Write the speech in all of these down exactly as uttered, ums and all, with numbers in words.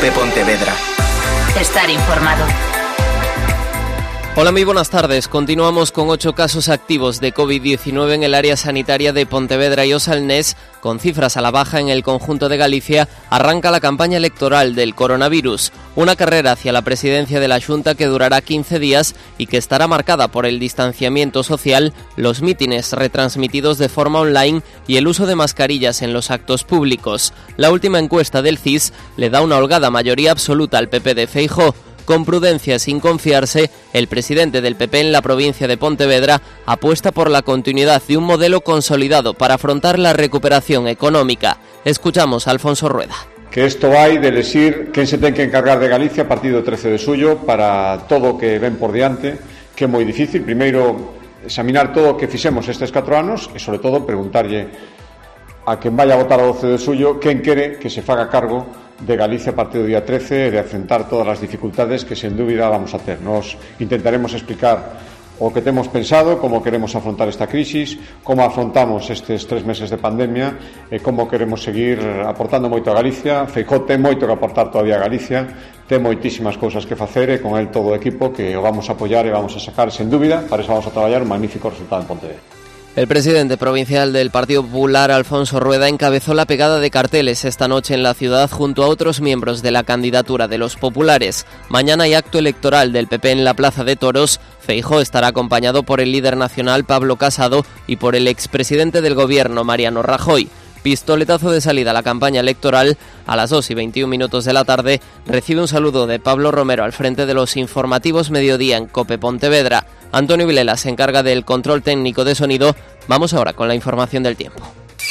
COPE Pontevedra. Estar informado. Hola, muy buenas tardes. Continuamos con ocho casos activos de COVID diecinueve en el área sanitaria de Pontevedra y Osalnés. Con cifras a la baja en el conjunto de Galicia, arranca la campaña electoral del coronavirus. Una carrera hacia la presidencia de la Xunta que durará quince días y que estará marcada por el distanciamiento social, los mítines retransmitidos de forma online y el uso de mascarillas en los actos públicos. La última encuesta del C I S le da una holgada mayoría absoluta al P P de Feijóo. Con prudencia, sin confiarse, el presidente del P P en la provincia de Pontevedra apuesta por la continuidad de un modelo consolidado para afrontar la recuperación económica. Escuchamos a Alfonso Rueda. Que isto vai de elegir quen se ten que encargar de Galicia a partir do trece de xullo para todo o que ven por diante, que é moi difícil. Primeiro, examinar todo o que fixemos estes catro anos e, sobre todo, preguntarlle a quen vai a votar o doce de xullo quen quere que se faga cargo de Galicia a partir do día trece e de afrontar todas as dificultades que, sen dúbida, vamos a ter. Nos intentaremos explicar o que temos pensado, como queremos afrontar esta crisis, como afrontamos estes tres meses de pandemia e como queremos seguir aportando moito a Galicia. Feijóo ten moito que aportar todavía a Galicia, ten moitísimas cousas que facer e con el todo o equipo que o vamos a apoiar e vamos a sacar, sen dúbida, para eso vamos a traballar un magnífico resultado en Pontevedra. El presidente provincial del Partido Popular, Alfonso Rueda, encabezó la pegada de carteles esta noche en la ciudad junto a otros miembros de la candidatura de los populares. Mañana hay acto electoral del P P en la Plaza de Toros. Feijóo estará acompañado por el líder nacional Pablo Casado y por el expresidente del gobierno Mariano Rajoy. Pistoletazo de salida a la campaña electoral. A las dos y veintiún minutos de la tarde recibe un saludo de Pablo Romero al frente de los informativos Mediodía en COPE Pontevedra. Antonio Vilela se encarga del control técnico de sonido. Vamos ahora con la información del tiempo.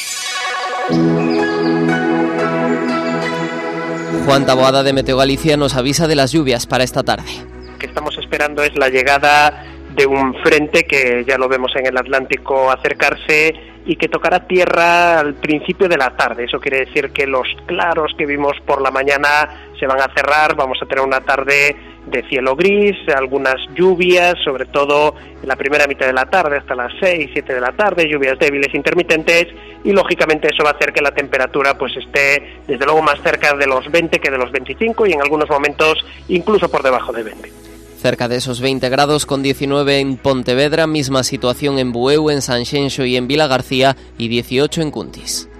Juan Taboada de Meteo Galicia nos avisa de las lluvias para esta tarde. Lo que estamos esperando es la llegada de un frente que ya lo vemos en el Atlántico acercarse y que tocará tierra al principio de la tarde. Eso quiere decir que los claros que vimos por la mañana se van a cerrar. Vamos a tener una tarde de cielo gris, algunas lluvias, sobre todo en la primera mitad de la tarde hasta las seis, siete de la tarde, lluvias débiles intermitentes, y lógicamente eso va a hacer que la temperatura pues esté desde luego más cerca de los veinte que de los veinticinco y en algunos momentos incluso por debajo de veinte. Cerca de esos veinte grados, con diecinueve en Pontevedra, misma situación en Bueu, en Sanxenxo y en Vilagarcía, y dieciocho en Cuntis.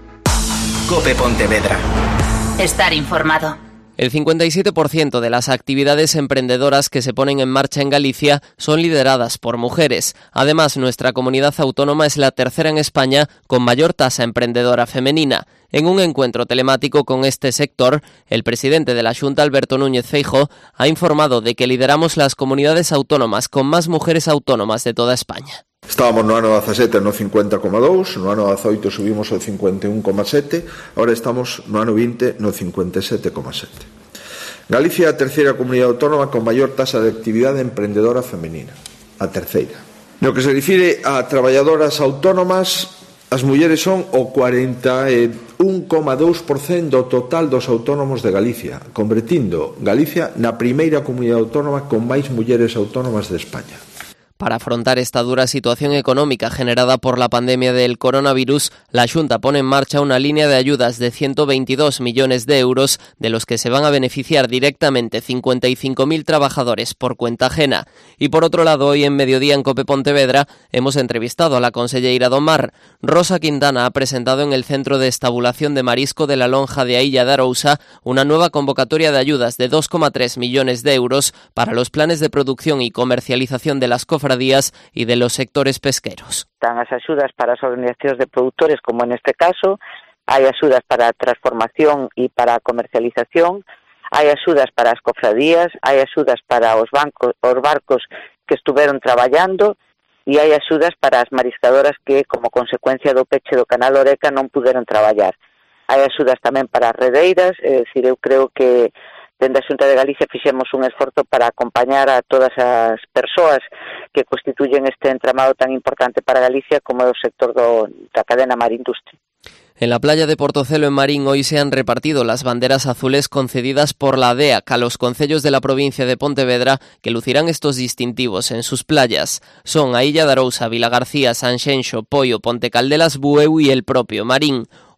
COPE Pontevedra. Estar informado. El cincuenta y siete por ciento de las actividades emprendedoras que se ponen en marcha en Galicia son lideradas por mujeres. Además, nuestra comunidad autónoma es la tercera en España con mayor tasa emprendedora femenina. En un encuentro telemático con este sector, el presidente de la Xunta, Alberto Núñez Feijóo, ha informado de que lideramos las comunidades autónomas con más mujeres autónomas de toda España. Estábamos no ano dezasete no cincuenta coma dous, no ano dezoito subimos ao cincuenta e un coma sete, agora estamos no ano vinte no cincuenta e sete coma sete. Galicia é a terceira comunidade autónoma con maior tasa de actividade emprendedora femenina, a terceira. No que se refire a traballadoras autónomas, as mulleres son o cuarenta e un coma dous por cento do total dos autónomos de Galicia, convertindo Galicia na primeira comunidade autónoma con máis mulleres autónomas de España. Para afrontar esta dura situación económica generada por la pandemia del coronavirus, la Xunta pone en marcha una línea de ayudas de ciento veintidós millones de euros, de los que se van a beneficiar directamente cincuenta y cinco mil trabajadores por cuenta ajena. Y por otro lado, hoy en Mediodía en COPE Pontevedra hemos entrevistado a la conselleira do Mar. Rosa Quintana ha presentado en el Centro de Estabulación de Marisco de la Lonja de Ailla de Arousa una nueva convocatoria de ayudas de dos coma tres millones de euros para los planes de producción y comercialización de las cofradías y de los sectores pesqueros. Están as axudas para as organizacións de produtores, como en este caso, hai axudas para a transformación e para a comercialización, hai axudas para as cofradías, hai axudas para os bancos, os barcos que estuveron traballando e hai axudas para as mariscadoras que, como consecuencia do peche do canal Oreca, non puderon traballar. Hai axudas tamén para as redeiras, é dicir, eu creo que dende a Xunta de Galicia fixemos un esforzo para acompañar a todas as persoas que constituyen este entramado tan importante para Galicia como é o sector do, da cadena marindustria. En la playa de Portocelo, en Marín, hoy se han repartido las banderas azules concedidas por la D E A C a los concellos de la provincia de Pontevedra que lucirán estos distintivos en sus playas. Son a Illa de Arousa, Vilagarcía, Sanxenxo, Poio, Ponte Caldelas, Bueu y el propio Marín.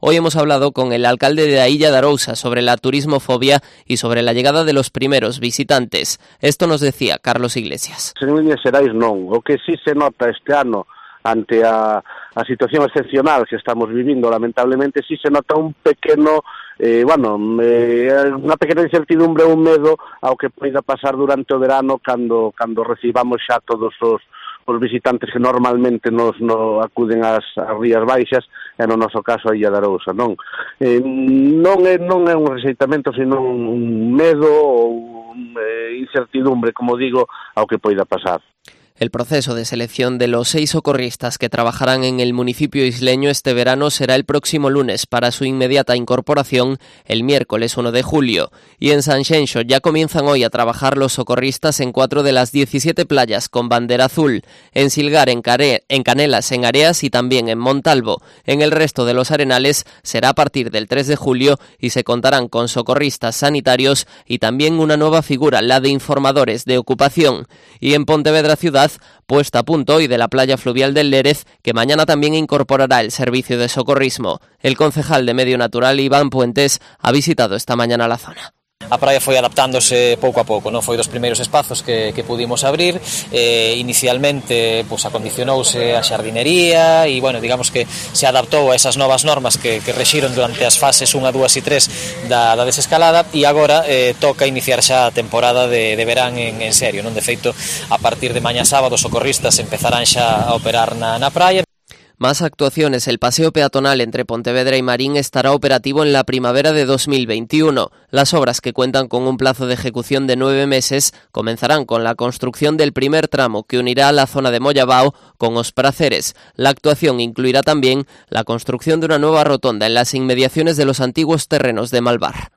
Hoy hemos hablado con el alcalde de Illa de Arousa sobre la turismofobia y sobre la llegada de los primeros visitantes. Esto nos decía Carlos Iglesias. En líneas xerais non. O que sí se nota este ano ante a, a situación excepcional que estamos vivindo, lamentablemente, sí se nota un pequeno, eh, bueno, eh, unha pequena incertidumbre, un medo ao que poida pasar durante o verano cando, cando recibamos xa todos os os visitantes que normalmente nos no acuden ás, ás Rías Baixas, e no noso caso a Illa de Arousa, non? Eh, non, é, non é un rexeitamento, sino un medo ou un, eh, incertidumbre, como digo, ao que poida pasar. El proceso de selección de los seis socorristas que trabajarán en el municipio isleño este verano será el próximo lunes para su inmediata incorporación el miércoles uno de julio. Y en Sanxenxo ya comienzan hoy a trabajar los socorristas en cuatro de las diecisiete playas con bandera azul, en Silgar, en, Care, en Canelas, en Areas y también en Montalvo. En el resto de los arenales será a partir del tres de julio y se contarán con socorristas sanitarios y también una nueva figura, la de informadores de ocupación. Y en Pontevedra ciudad, puesta a punto hoy de la playa fluvial del Lérez, que mañana también incorporará el servicio de socorrismo. El concejal de Medio Natural, Iván Puentes, ha visitado esta mañana la zona. A praia foi adaptándose pouco a pouco, non foi dos primeiros espazos que, que pudimos abrir. Eh, inicialmente pues, acondicionouse a xardinería e, bueno, digamos que se adaptou a esas novas normas que, que rexiron durante as fases un, dúas e tres da, da desescalada, e agora eh, toca iniciar xa a temporada de, de verán en, en serio, non? De feito, a partir de mañá sábado, os socorristas empezarán xa a operar na, na praia. Más actuaciones. El paseo peatonal entre Pontevedra y Marín estará operativo en la primavera de dos mil veintiuno. Las obras, que cuentan con un plazo de ejecución de nueve meses, comenzarán con la construcción del primer tramo que unirá la zona de Mollabao con Os Praceres. La actuación incluirá también la construcción de una nueva rotonda en las inmediaciones de los antiguos terrenos de Malvar.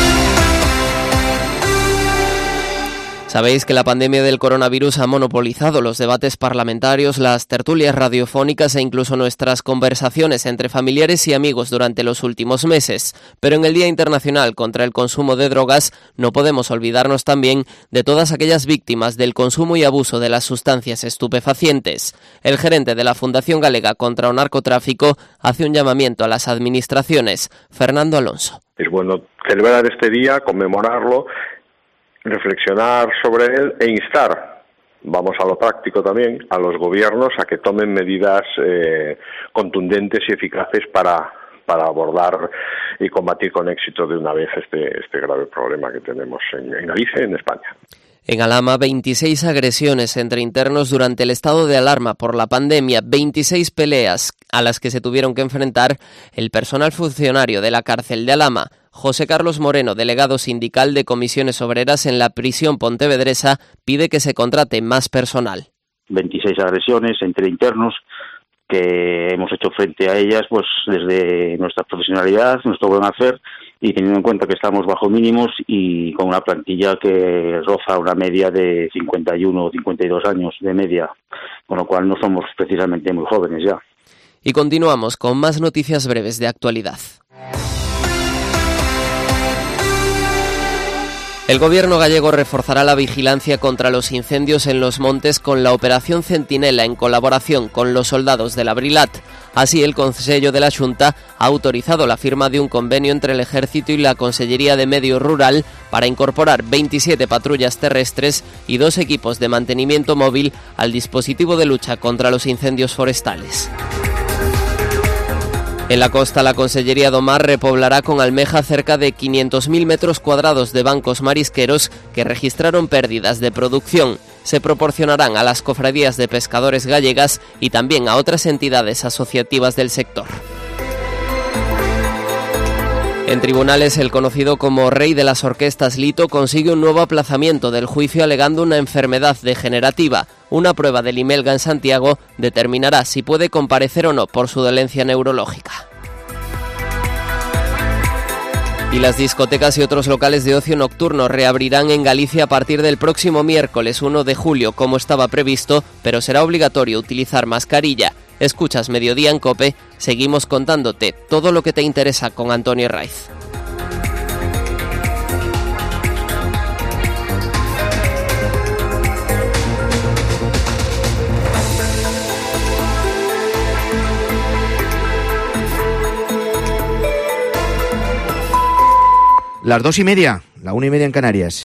Sabéis que la pandemia del coronavirus ha monopolizado los debates parlamentarios, las tertulias radiofónicas e incluso nuestras conversaciones entre familiares y amigos durante los últimos meses. Pero en el Día Internacional contra el Consumo de Drogas no podemos olvidarnos también de todas aquellas víctimas del consumo y abuso de las sustancias estupefacientes. El gerente de la Fundación Galega contra o Narcotráfico hace un llamamiento a las administraciones. Fernando Alonso. Es bueno celebrar este día, conmemorarlo, reflexionar sobre él e instar, vamos a lo práctico también, a los gobiernos a que tomen medidas eh, contundentes y eficaces para, para abordar y combatir con éxito de una vez este, este grave problema que tenemos en, en Galicia y en España. En Alhama, veintiséis agresiones entre internos durante el estado de alarma por la pandemia, veintiséis peleas a las que se tuvieron que enfrentar el personal funcionario de la cárcel de Alhama. José Carlos Moreno, delegado sindical de Comisiones Obreras en la prisión pontevedresa, pide que se contrate más personal. veintiséis agresiones entre internos que hemos hecho frente a ellas pues desde nuestra profesionalidad, nuestro buen hacer, y teniendo en cuenta que estamos bajo mínimos y con una plantilla que roza una media de cincuenta y uno o cincuenta y dos años de media, con lo cual no somos precisamente muy jóvenes ya. Y continuamos con más noticias breves de actualidad. El gobierno gallego reforzará la vigilancia contra los incendios en los montes con la Operación Centinela en colaboración con los soldados del Abrilat. Así, el Consello de la Xunta ha autorizado la firma de un convenio entre el Ejército y la Consellería de Medio Rural para incorporar veintisiete patrullas terrestres y dos equipos de mantenimiento móvil al dispositivo de lucha contra los incendios forestales. En la costa, la Consellería do Mar repoblará con almeja cerca de quinientos mil metros cuadrados de bancos marisqueros que registraron pérdidas de producción. Se proporcionarán a las cofradías de pescadores gallegas y también a otras entidades asociativas del sector. En tribunales, el conocido como Rey de las Orquestas Lito consigue un nuevo aplazamiento del juicio alegando una enfermedad degenerativa. Una prueba del Imelga en Santiago determinará si puede comparecer o no por su dolencia neurológica. Y las discotecas y otros locales de ocio nocturno reabrirán en Galicia a partir del próximo miércoles uno de julio, como estaba previsto, pero será obligatorio utilizar mascarilla. Escuchas Mediodía en COPE, seguimos contándote todo lo que te interesa con Antonio Raiz. Las dos y media, la una y media en Canarias.